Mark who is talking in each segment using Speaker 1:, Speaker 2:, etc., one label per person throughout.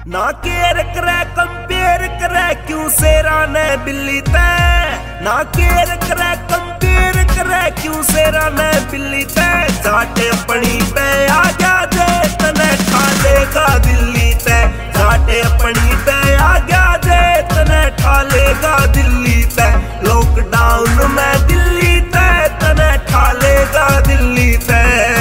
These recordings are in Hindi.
Speaker 1: ना केयर करे कंपेयर करे क्यों शेरा ने बिल्ली ते, ना केयर करे कंपेयर करे क्यों शेरा ने बिल्ली ते। जाटे अपनी पे आ जा दे तने खा लेगा दिल्ली ते, जाटे अपनी पे आ जा दे तने खा लेगा दिल्ली ते। लॉकडाउन में दिल्ली ते तने खा लेगा दिल्ली ते।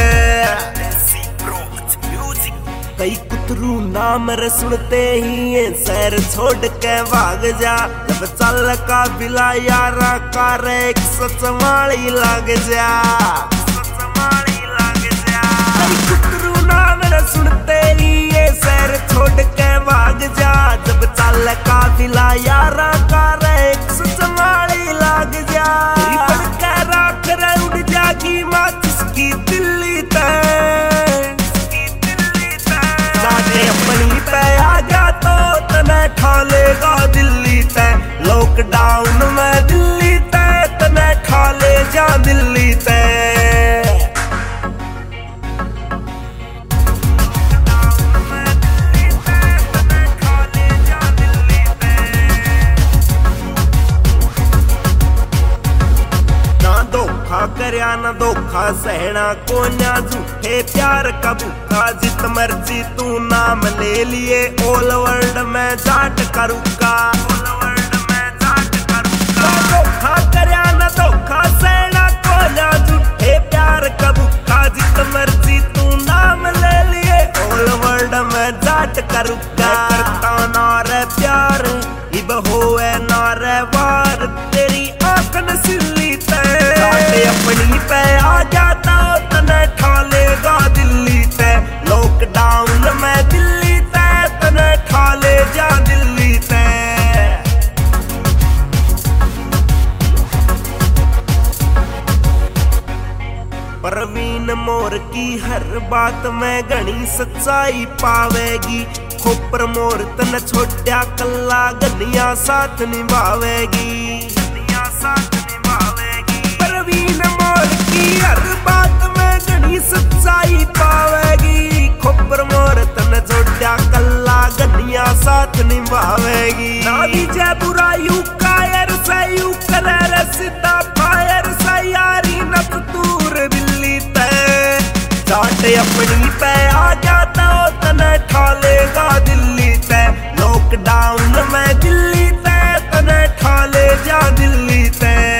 Speaker 1: कई कुतरू नाम रे सुनते ही शहर छोड़ के भाग जा, जब चल का बिला यारा का रे एक सचमाली लग जा, सचमाली लग जा। कई कुतरू नाम रे सुनते ही शहर छोड़ के भाग जा, जब चल का बिला यारा का रे एक सचमाली लग जा। रिबन के राख रे उड़ जागी माचिस की दिल्ली ते, अपनी पे आ जा तो तने खा लेगा दिल्ली ते। लॉकडाउन में दिल्ली ते तने खा ले जा दिल्ली ते। करया ना धोखा सहना कोन्या झूठे प्यार का भूखा, जित मर्जी तू नाम ले लिए ऑल वर्ल्ड में जाट करूँगा, ऑल वर्ल्ड में जाट करूँगा। धोखा करया ना धोखा सहना कोन्या झूठे प्यार का भूखा, जित मर्जी तू नाम ले लिए ऑल वर्ल्ड में जाट करूँगा। करता ना रे प्यार इब होए ना रे वार, तेरी आँख नसीली ते। अपनी पे आ जाता तने खा लेगा दिल्ली ते। लॉकडाउन में दिल्ली ते तने खा ले जा दिल्ली ते। परवीन मोर की हर बात में घनी सच्चाई पावेगी, खोपर मोर तन छोड़ा कल्ला गनिया साथ निभावेगी, गनिया साथ निभावेगी। परवीन मोर की हर बात में घनी सच्चाई पावेगी, खोपर मोर तन छोड़ा कल्ला गनिया साथ निभावेगी। ना विजय बुरा यू कायर से यू करे सीधा फायर से यारी नत दूर बिल्ली ते। जाटे अपनी पे आ जाता तने खा लेगा दिल्ली ते। लॉकडाउन में दिल्ली ते तने खा ले जा दिल्ली ते।